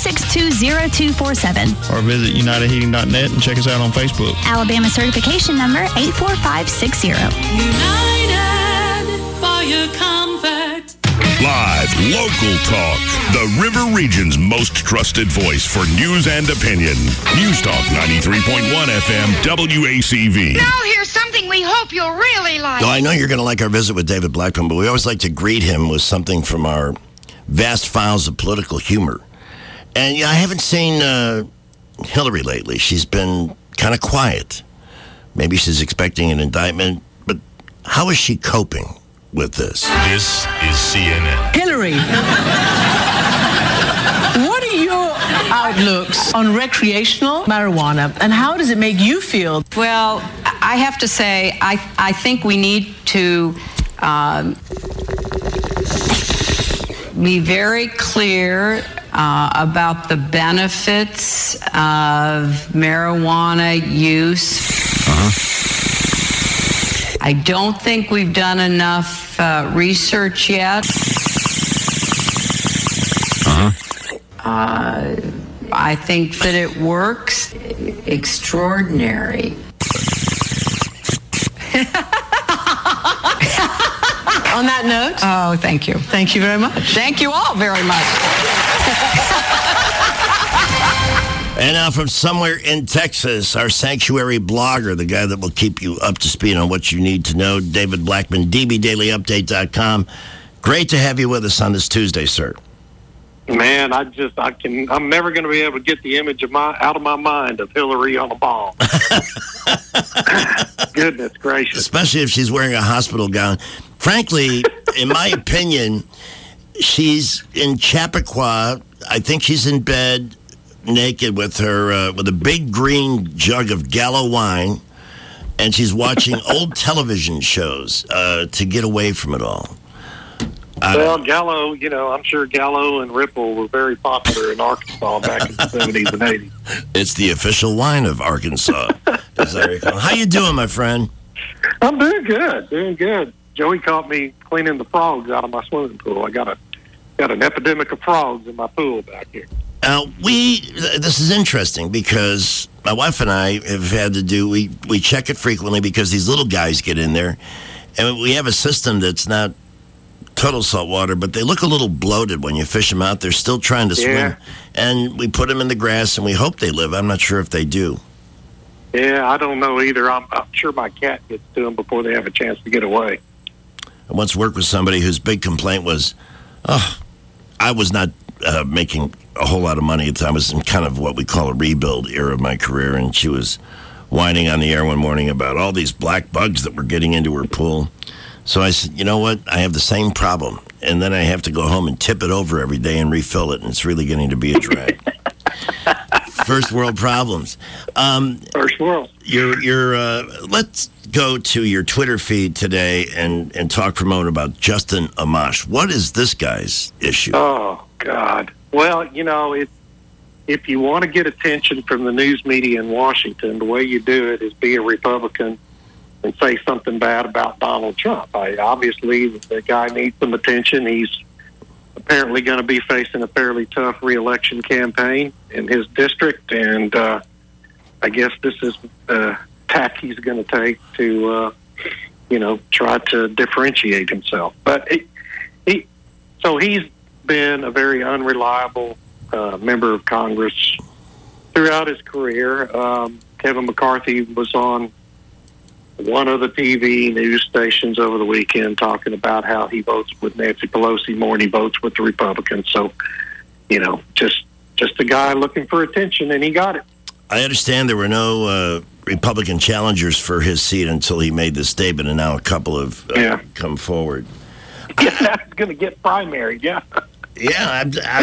262-0247. Or visit UnitedHeating.net and check us out on Facebook. Alabama certification number 84560. United for your comfort. Live, local talk. The River Region's most trusted voice for news and opinion. News Talk 93.1 FM WACV. Now here's something we hope you'll really like. Well, I know you're going to like our visit with David Blackman, but we always like to greet him with something from our vast files of political humor. And I haven't seen Hillary lately. She's been kind of quiet. Maybe she's expecting an indictment, but how is she coping with this? This is CNN. Hillary, what are your outlooks on recreational marijuana, and how does it make you feel? Well, I have to say, I think we need to be very clear about the benefits of marijuana use. I don't think we've done enough research yet. I think that it works. Extraordinary. On that note. Oh, thank you. Thank you very much. Thank you all very much. And now from somewhere in Texas, our sanctuary blogger, the guy that will keep you up to speed on what you need to know, David Blackman, dbdailyupdate.com. Great to have you with us on this Tuesday, sir. Man, I'm never going to be able to get the image out of my mind of Hillary on a ball. Goodness gracious. Especially if she's wearing a hospital gown. Frankly, in my opinion, she's in Chappaqua. I think she's in bed naked with her with a big green jug of Gallo wine, and she's watching old television shows to get away from it all. Well, Gallo, I'm sure Gallo and Ripple were very popular in Arkansas back in the 70s and 80s. It's the official wine of Arkansas, as I recall. How you doing, my friend? I'm doing good. Joey caught me cleaning the frogs out of my swimming pool. I got an epidemic of frogs in my pool back here. This is interesting because my wife and I have had to do, we check it frequently because these little guys get in there, and we have a system that's not total salt water, but they look a little bloated when you fish them out. They're still trying to swim, and we put them in the grass, and we hope they live. I'm not sure if they do. Yeah, I don't know either. I'm sure my cat gets to them before they have a chance to get away. I once worked with somebody whose big complaint was, I was not making a whole lot of money at the time. I was in kind of what we call a rebuild era of my career, and she was whining on the air one morning about all these black bugs that were getting into her pool. So I said, you know what? I have the same problem. And then I have to go home and tip it over every day and refill it, and it's really getting to be a drag. First world problems. First world. Let's go to your Twitter feed today and talk for a moment about Justin Amash. What is this guy's issue? Oh, God. Well, if you want to get attention from the news media in Washington, the way you do it is be a Republican and say something bad about Donald Trump. Obviously, the guy needs some attention. He's apparently going to be facing a fairly tough re-election campaign in his district, and I guess this is the tack he's going to take to, try to differentiate himself. But he's been a very unreliable member of Congress throughout his career. Kevin McCarthy was on one of the TV news stations over the weekend talking about how he votes with Nancy Pelosi more than he votes with the Republicans. So, just a guy looking for attention, and he got it. I understand there were no Republican challengers for his seat until he made this statement, and now a couple have come forward. Yeah, that's going to get primary, yeah. Yeah,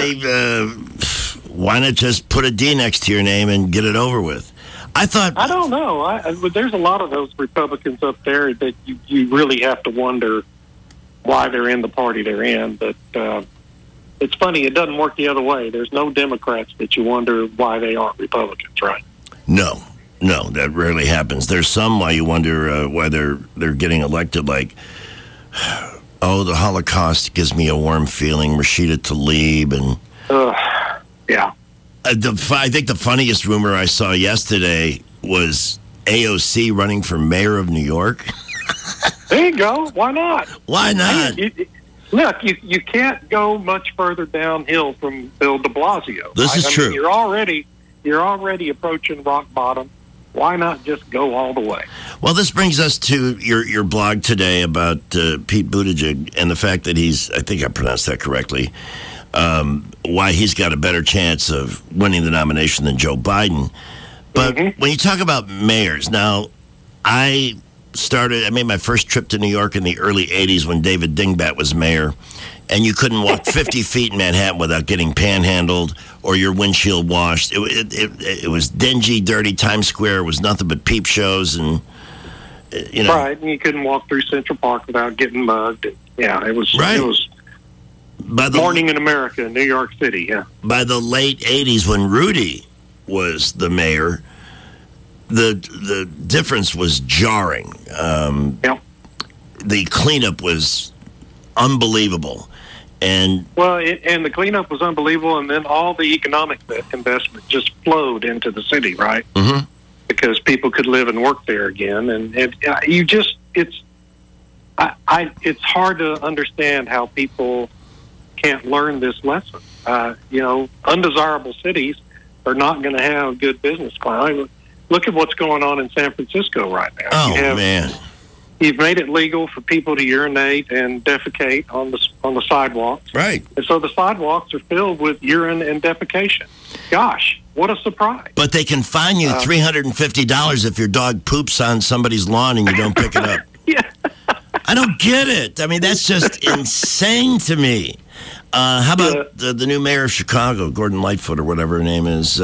why not just put a D next to your name and get it over with? I don't know. There's a lot of those Republicans up there that you really have to wonder why they're in the party they're in. But it's funny, it doesn't work the other way. There's no Democrats that you wonder why they aren't Republicans, right? No, that rarely happens. There's some why you wonder why they're getting elected, like, the Holocaust gives me a warm feeling, Rashida Tlaib, and... yeah. I think the funniest rumor I saw yesterday was AOC running for mayor of New York. There you go. Why not? Why not? Look, you can't go much further downhill from Bill de Blasio. This is true. You're already approaching rock bottom. Why not just go all the way? Well, this brings us to your blog today about Pete Buttigieg and the fact that I think I pronounced that correctly, why he's got a better chance of winning the nomination than Joe Biden. But when you talk about mayors, now, I made my first trip to New York in the early 80s when David Dingbat was mayor. and you couldn't walk 50 feet in Manhattan without getting panhandled or your windshield washed. It was dingy, dirty. Times Square was nothing but peep shows and, Right, and you couldn't walk through Central Park without getting mugged. Yeah, it was. Right. It was morning in America, New York City. Yeah. By the late '80s, when Rudy was the mayor, the difference was jarring. The cleanup was unbelievable, and and the cleanup was unbelievable, and then all the economic investment just flowed into the city, right? Mm-hmm. Because people could live and work there again, and it's hard to understand how people can't learn this lesson. Undesirable cities are not going to have good business climate. Look at what's going on in San Francisco right now. Oh, man. You've made it legal for people to urinate and defecate on the sidewalks. Right. And so the sidewalks are filled with urine and defecation. Gosh, what a surprise. But they can fine you $350 if your dog poops on somebody's lawn and you don't pick it up. Yeah. I don't get it. I mean, that's just insane to me. How about the new mayor of Chicago, Gordon Lightfoot or whatever her name is?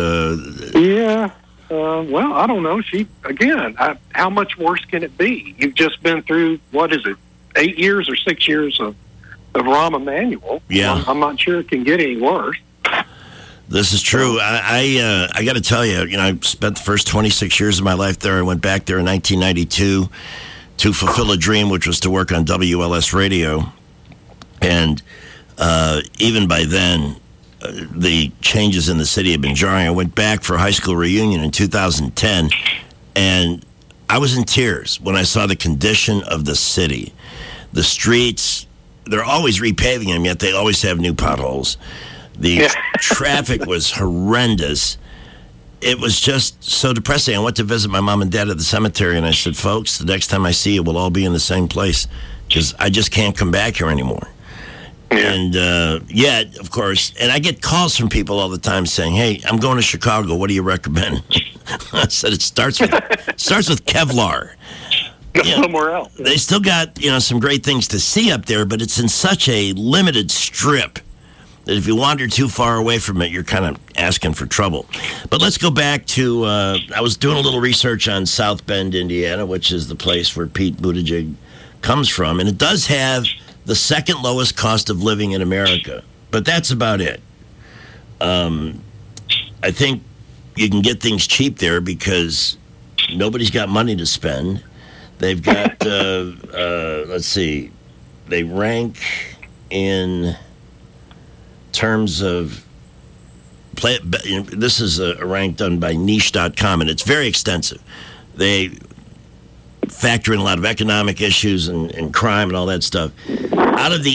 Well, I don't know. How much worse can it be? You've just been through, 8 years or 6 years of Rahm Emanuel. Yeah. I'm not sure it can get any worse. This is true. I got to tell you, I spent the first 26 years of my life there. I went back there in 1992 to fulfill a dream, which was to work on WLS radio. And even by then, the changes in the city had been jarring. I went back for a high school reunion in 2010, and I was in tears when I saw the condition of the city. The streets, they're always repaving them, yet they always have new potholes. The traffic was horrendous. It was just so depressing. I went to visit my mom and dad at the cemetery, and I said, folks, the next time I see you, we'll all be in the same place because I just can't come back here anymore. And yet, of course, and I get calls from people all the time saying, hey, I'm going to Chicago. What do you recommend? I said, it starts with Kevlar. Go somewhere else. They still got, some great things to see up there, but it's in such a limited strip that if you wander too far away from it, you're kind of asking for trouble. But let's go back to, I was doing a little research on South Bend, Indiana, which is the place where Pete Buttigieg comes from. And it does have the second lowest cost of living in America. But that's about it. I think you can get things cheap there because nobody's got money to spend. They've got, let's see, they rank in terms of, this is a rank done by niche.com, and it's very extensive. They factor in a lot of economic issues and crime and all that stuff. Out of the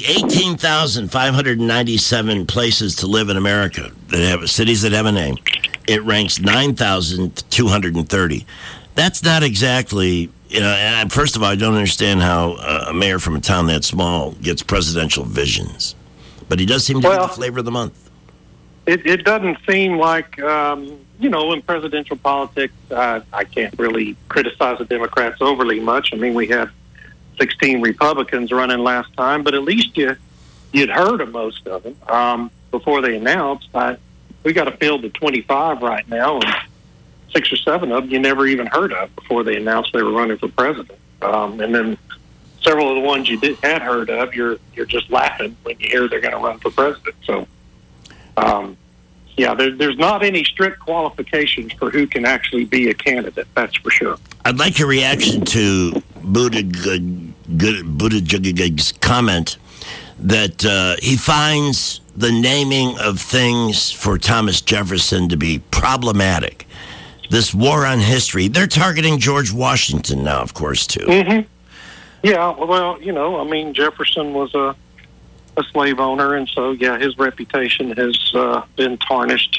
18,597 places to live in America, that have cities that have a name, it ranks 9,230. That's not exactly, and first of all, I don't understand how a mayor from a town that small gets presidential visions. But he does seem to be the flavor of the month. It doesn't seem like, in presidential politics, I can't really criticize the Democrats overly much. I mean, we had 16 Republicans running last time, but at least you'd heard of most of them before they announced. We got a field of 25 right now, and 6 or 7 of them you never even heard of before they announced they were running for president. And then several of the ones you had heard of, you're just laughing when you hear they're going to run for president. So, there's not any strict qualifications for who can actually be a candidate. That's for sure. I'd like your reaction to Buttigieg's comment that he finds the naming of things for Thomas Jefferson to be problematic. This war on history. They're targeting George Washington now, of course, too. Mm-hmm. Yeah, well, Jefferson was a slave owner, and so, his reputation has been tarnished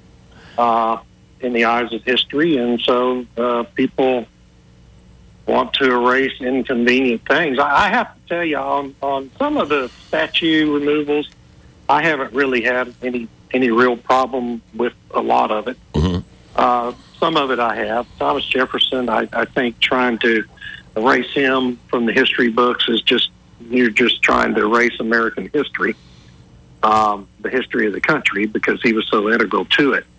in the eyes of history, and so people want to erase inconvenient things. I have to tell you, on some of the statue removals, I haven't really had any real problem with a lot of it. Mm-hmm. Some of it I have. Thomas Jefferson, I think trying to erase him from the history books is just you're just trying to erase American history, the history of the country, because he was so integral to it.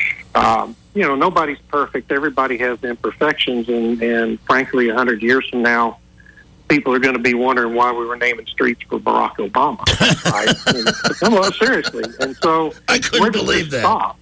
Nobody's perfect. Everybody has imperfections, and frankly, 100 years from now, people are going to be wondering why we were naming streets for Barack Obama. Well, seriously. And so, I couldn't believe that. Stop?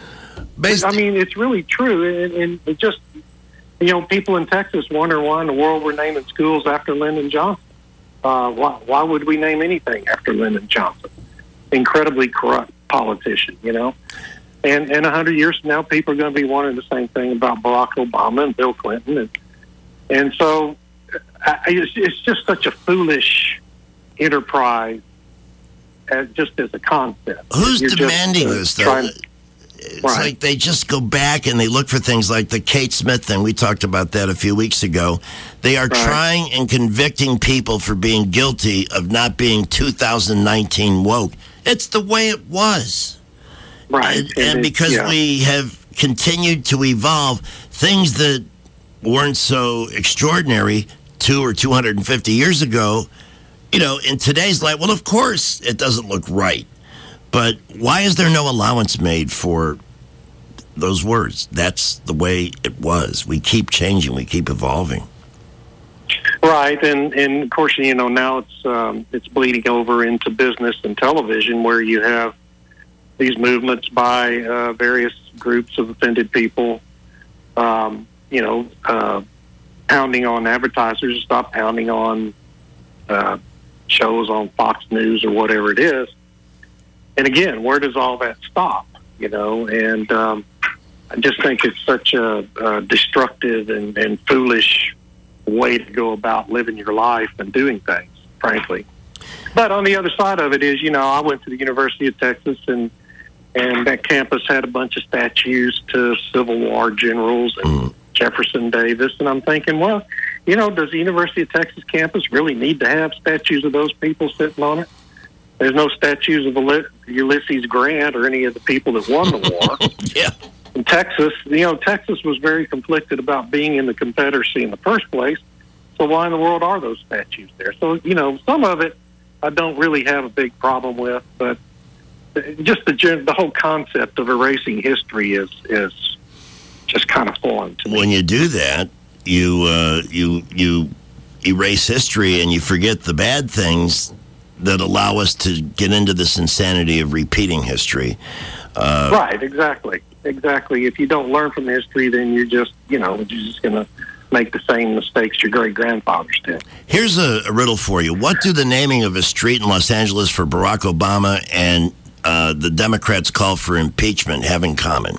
It's really true, and it just, people in Texas wonder why in the world we're naming schools after Lyndon Johnson. Why would we name anything after Lyndon Johnson? Incredibly corrupt politician, And 100 years from now, people are going to be wondering the same thing about Barack Obama and Bill Clinton. And so it's just such a foolish enterprise just as a concept. Who's demanding this, though? It's like they just go back and they look for things like the Kate Smith thing. We talked about that a few weeks ago. They are trying and convicting people for being guilty of not being 2019 woke. It's the way it was. Right. And because we have continued to evolve, things that weren't so extraordinary 200 or 250 years ago, in today's life, well, of course, it doesn't look right. But why is there no allowance made for those words? That's the way it was. We keep changing. We keep evolving. Right, and of course, now it's bleeding over into business and television, where you have these movements by various groups of offended people, pounding on advertisers to stop pounding on shows on Fox News or whatever it is. And again, where does all that stop? And I just think it's such a destructive and foolish way to go about living your life and doing things, frankly. But on the other side of it is, I went to the University of Texas, and that campus had a bunch of statues to Civil War generals and Jefferson Davis. And I'm thinking, well, does the University of Texas campus really need to have statues of those people sitting on it? There's no statues of Ulysses Grant or any of the people that won the war. Yeah. In Texas, Texas was very conflicted about being in the Confederacy in the first place. So why in the world are those statues there? So, some of it I don't really have a big problem with, but just the whole concept of erasing history is just kind of foreign to me. When you do that, you erase history and you forget the bad things that allow us to get into this insanity of repeating history. Right, exactly. If you don't learn from history, then you're just going to make the same mistakes your great-grandfathers did. Here's a riddle for you. What do the naming of a street in Los Angeles for Barack Obama and the Democrats call for impeachment have in common?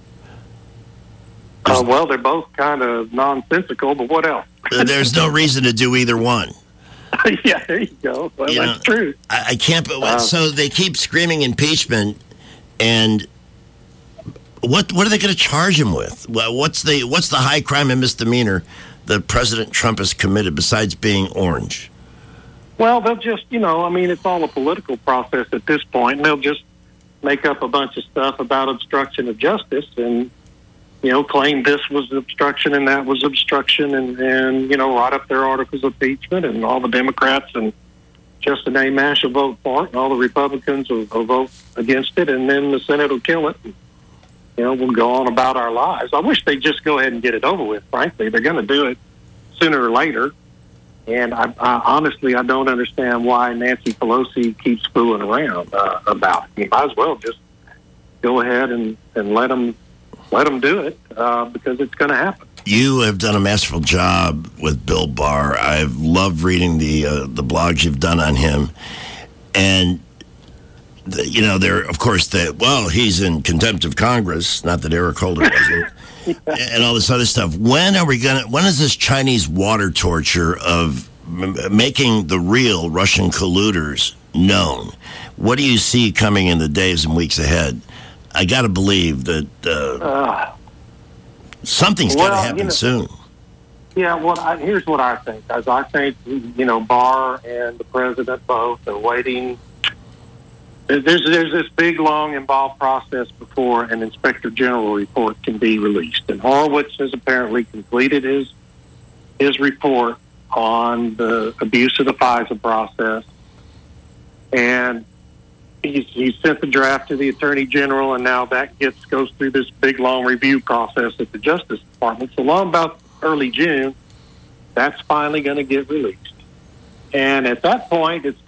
Well, they're both kind of nonsensical, but what else? There's no reason to do either one. Yeah, there you go. Well, that's true. I can't. So they keep screaming impeachment, and what are they going to charge him with? Well, what's the high crime and misdemeanor that President Trump has committed besides being orange? Well, they'll just, it's all a political process at this point, and they'll just make up a bunch of stuff about obstruction of justice and, claim this was obstruction and that was obstruction and write up their articles of impeachment, and all the Democrats and Justin A. Mash will vote for it, and all the Republicans will vote against it, and then the Senate will kill it. And, we'll go on about our lives. I wish they'd just go ahead and get it over with, frankly. They're going to do it sooner or later. And I honestly, I don't understand why Nancy Pelosi keeps fooling around about it. You might as well just go ahead and let them do it because it's going to happen. You have done a masterful job with Bill Barr. I've loved reading the blogs you've done on him. And, they're, of course, he's in contempt of Congress, not that Eric Holder wasn't. And all this other stuff. When is this Chinese water torture of making the real Russian colluders known? What do you see coming in the days and weeks ahead? I got to believe that something's got to happen soon. Yeah, here's what I think. I think, Barr and the president both are waiting. There's this big, long, involved process before an inspector general report can be released. And Horowitz has apparently completed his report, on the abuse of the FISA process. And he sent the draft to the Attorney General, and now that goes through this big, long review process at the Justice Department. So long about early June, that's finally going to get released. And at that point, it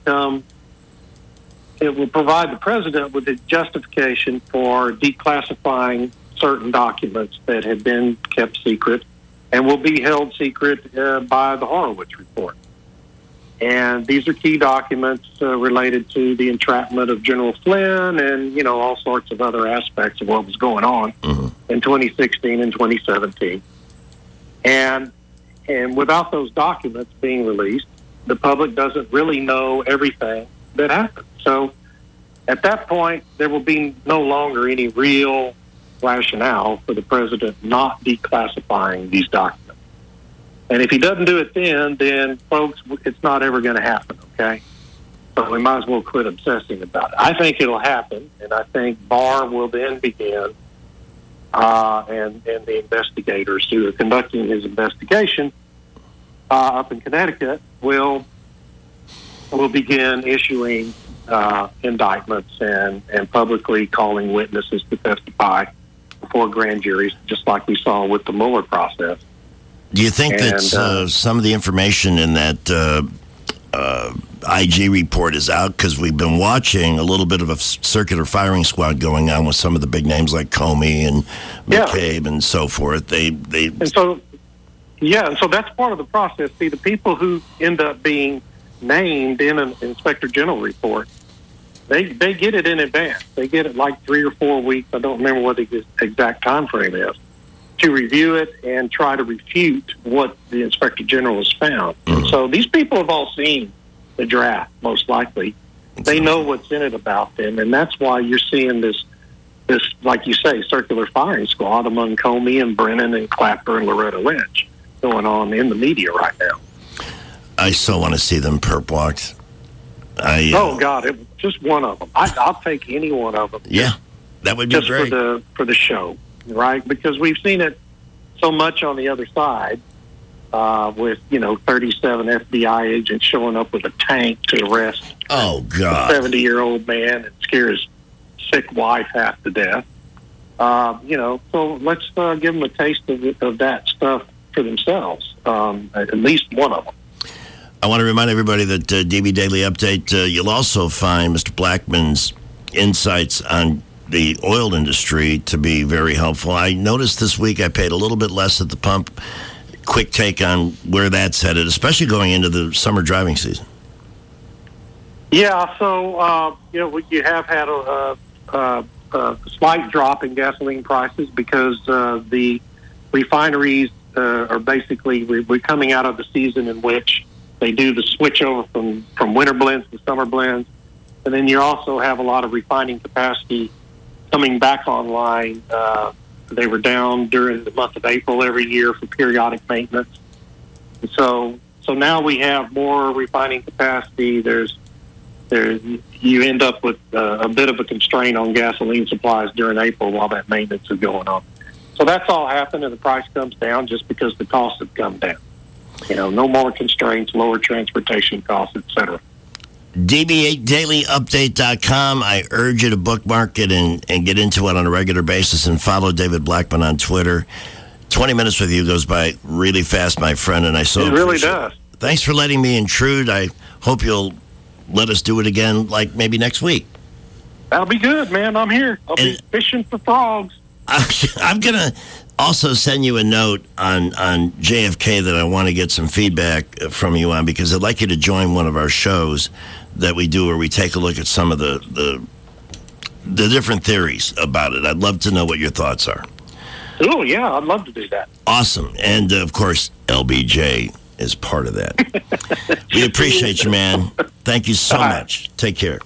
will provide the president with a justification for declassifying certain documents that have been kept secret and will be held secret by the Horowitz report. And these are key documents related to the entrapment of General Flynn and, all sorts of other aspects of what was going on in 2016 and 2017. And without those documents being released, the public doesn't really know everything that happened. So at that point, there will be no longer any real rationale for the president not declassifying these documents. And if he doesn't do it then folks, it's not ever going to happen, okay? So we might as well quit obsessing about it. I think it'll happen, and I think Barr will then begin, and the investigators who are conducting his investigation up in Connecticut will begin issuing indictments and publicly calling witnesses to testify before grand juries, just like we saw with the Mueller process. Do you think that some of the information in that IG report is out? Because we've been watching a little bit of a circular firing squad going on with some of the big names like Comey and McCabe and so forth. So that's part of the process. See, the people who end up being named in an Inspector General report, they get it in advance. They get it like 3 or 4 weeks. I don't remember what the exact time frame is, to review it and try to refute what the Inspector General has found. So these people have all seen the draft, most likely. They know what's in it about them, and that's why you're seeing this, like you say, circular firing squad among Comey and Brennan and Clapper and Loretta Lynch going on in the media right now. I still want to see them perp walked. Oh, God, just one of them. I'll take any one of them. Yeah, that would be just great. for the show, right? Because we've seen it so much on the other side with, 37 FBI agents showing up with a tank to arrest a 70-year-old man and scare his sick wife half to death. So let's give them a taste of that stuff for themselves, at least one of them. I want to remind everybody that DB Daily Update, you'll also find Mr. Blackman's insights on the oil industry to be very helpful. I noticed this week I paid a little bit less at the pump. Quick take on where that's headed, especially going into the summer driving season. Yeah, so, you have had a slight drop in gasoline prices because the refineries are basically, we're coming out of the season in which they do the switch over from winter blends to summer blends. And then you also have a lot of refining capacity coming back online. They were down during the month of April every year for periodic maintenance. And so now we have more refining capacity. You end up with a bit of a constraint on gasoline supplies during April while that maintenance is going on. So that's all happened, and the price comes down just because the costs have come down. No more constraints, lower transportation costs, etc. DB8DailyUpdate.com. I urge you to bookmark it and get into it on a regular basis and follow David Blackman on Twitter. 20 minutes with you goes by really fast, my friend, and I so appreciate it. Really does. Thanks for letting me intrude. I hope you'll let us do it again, like maybe next week. That'll be good, man. I'm here. I'll be fishing for frogs. I'm going to also send you a note on JFK that I want to get some feedback from you on, because I'd like you to join one of our shows that we do where we take a look at some of the different theories about it. I'd love to know what your thoughts are. Oh, yeah, I'd love to do that. Awesome. And, of course, LBJ is part of that. We appreciate you, man. Thank you so much. Take care.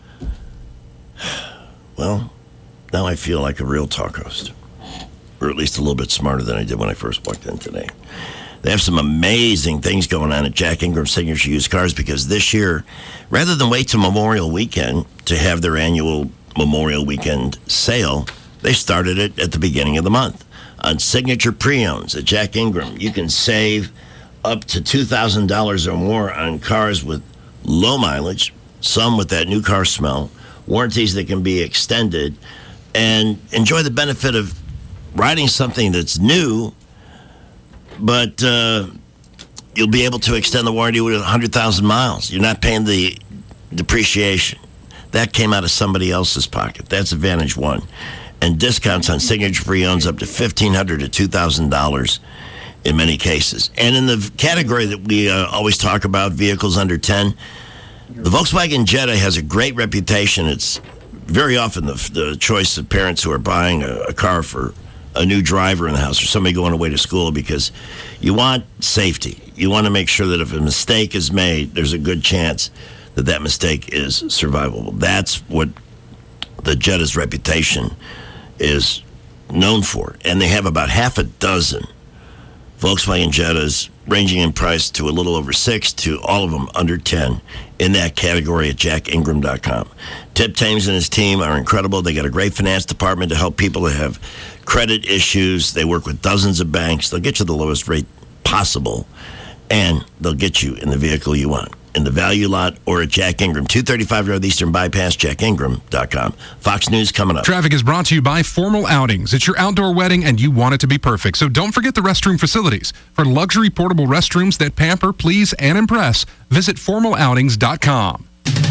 Well, now I feel like a real talk host, or at least a little bit smarter than I did when I first walked in today. They have some amazing things going on at Jack Ingram Signature Used Cars, because this year, rather than wait till Memorial Weekend to have their annual Memorial Weekend sale, they started it at the beginning of the month. On Signature Pre-Owns at Jack Ingram, you can save up to $2,000 or more on cars with low mileage, some with that new car smell, warranties that can be extended, and enjoy the benefit of riding something that's new, but you'll be able to extend the warranty with 100,000 miles. You're not paying the depreciation. That came out of somebody else's pocket. That's Advantage One. And discounts on signature pre-owns up to $1,500 to $2,000 in many cases. And in the category that we always talk about, vehicles under 10, the Volkswagen Jetta has a great reputation. It's very often the choice of parents who are buying a car for a new driver in the house or somebody going away to school, because you want safety. You want to make sure that if a mistake is made, there's a good chance that that mistake is survivable. That's what the Jetta's reputation is known for. And they have about half a dozen Volkswagen Jettas, ranging in price to a little over 6 to all of them under 10 in that category at jackingram.com. Tip Thames and his team are incredible. They got a great finance department to help people that have credit issues. They work with dozens of banks. They'll get you the lowest rate possible, and they'll get you in the vehicle you want, in the value lot or at Jack Ingram, 235 Northeastern Bypass, jackingram.com. Fox News coming up. Traffic is brought to you by Formal Outings. It's your outdoor wedding, and you want it to be perfect. So don't forget the restroom facilities. For luxury portable restrooms that pamper, please, and impress, visit formaloutings.com.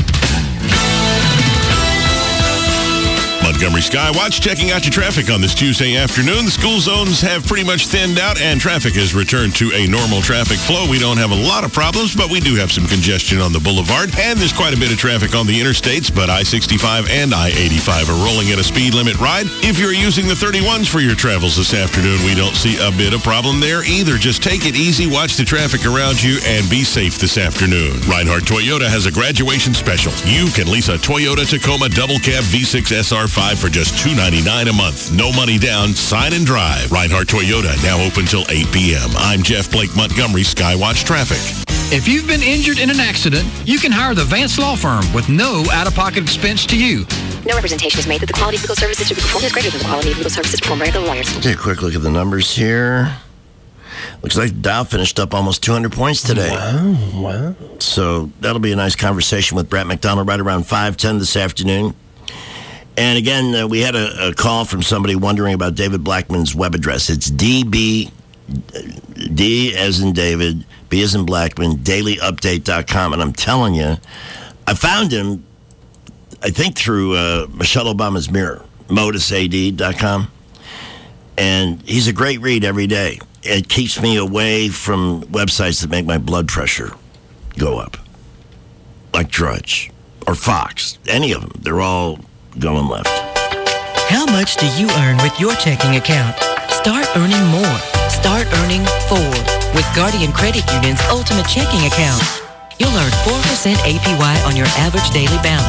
Montgomery Skywatch checking out your traffic on this Tuesday afternoon. The school zones have pretty much thinned out and traffic has returned to a normal traffic flow. We don't have a lot of problems, but we do have some congestion on the boulevard, and there's quite a bit of traffic on the interstates, but I-65 and I-85 are rolling at a speed limit ride. If you're using the 31s for your travels this afternoon, we don't see a bit of problem there either. Just take it easy, watch the traffic around you, and be safe this afternoon. Reinhardt Toyota has a graduation special. You can lease a Toyota Tacoma Double Cab V6 SR5 for just $299 a month. No money down, sign and drive. Reinhardt Toyota, now open till 8 p.m. I'm Jeff Blake, Montgomery Skywatch Traffic. If you've been injured in an accident, you can hire the Vance Law Firm with no out-of-pocket expense to you. No representation is made that the quality of legal services to be performed is greater than the quality of legal services performed by other lawyers. Take a quick look at the numbers here. Looks like Dow finished up almost 200 points today. Wow. So that'll be a nice conversation with Brett McDonald right around 5:10 this afternoon. And again, we had a call from somebody wondering about David Blackman's web address. It's D as in David, B as in Blackman, dailyupdate.com. And I'm telling you, I found him, I think, through Michelle Obama's Mirror, modusad.com. And he's a great read every day. It keeps me away from websites that make my blood pressure go up, like Drudge or Fox, any of them. They're all going left. How much do you earn with your checking account? Start earning more. Start earning 4 with Guardian Credit Union's Ultimate Checking Account. You'll earn 4% APY on your average daily balance.